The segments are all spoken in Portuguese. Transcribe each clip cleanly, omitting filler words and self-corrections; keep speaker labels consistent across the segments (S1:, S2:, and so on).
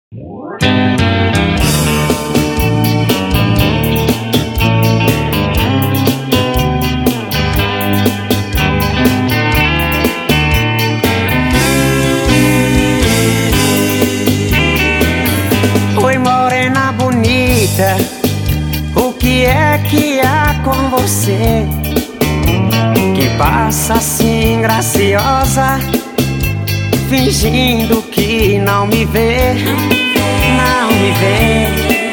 S1: Oi, morena bonita, o que é que há com você? Que passa assim graciosa, fingindo que não me vê, não me vê.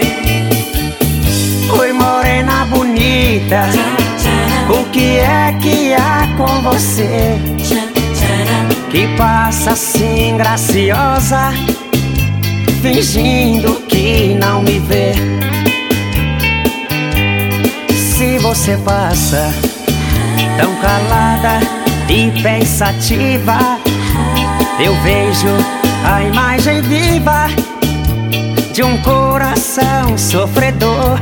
S1: Oi, morena bonita, o que é que há com você? Que passa assim graciosa, fingindo que não me vê. Se você passa tão calada e pensativa, eu vejo a imagem viva de um coração sofredor.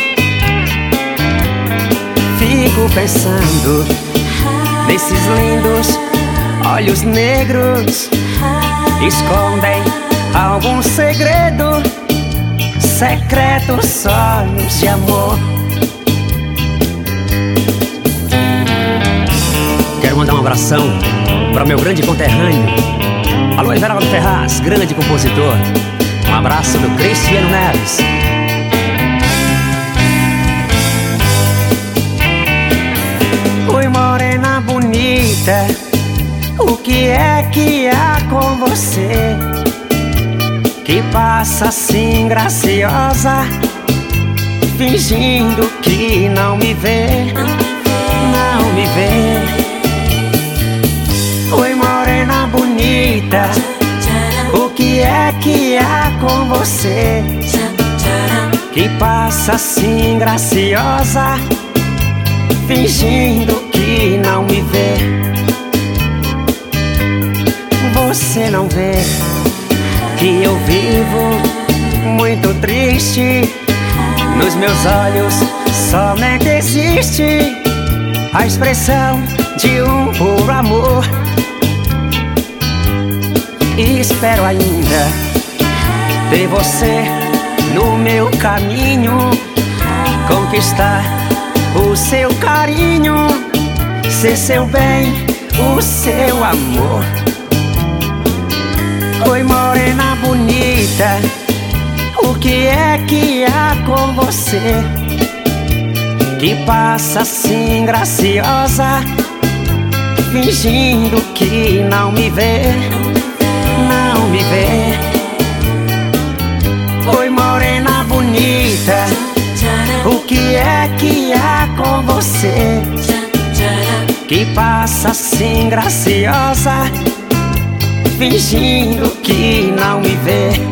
S1: Fico pensando nesses lindos olhos negros, escondem algum segredo, secretos sonhos de amor. Quero mandar um abração para o meu grande conterrâneo, alô Everaldo Ferraz, grande compositor. Um abraço do Cristiano Neves. Oi, morena bonita, o que é que há com você? Que passa assim graciosa, fingindo que não me vê, não me vê. Oi, morena bonita, o que é que há com você? Que passa assim graciosa, fingindo que não me vê. Você não vê que eu vivo muito triste, nos meus olhos somente existe a expressão de um puro amor. E espero ainda ter você no meu caminho, conquistar o seu carinho, ser seu bem, o seu amor. Oi, morena bonita, o que é que há com você? Que passa assim graciosa, fingindo que não me vê, não me vê. Oi, morena bonita, o que é que há com você? Que passa assim graciosa, fingindo que não me vê.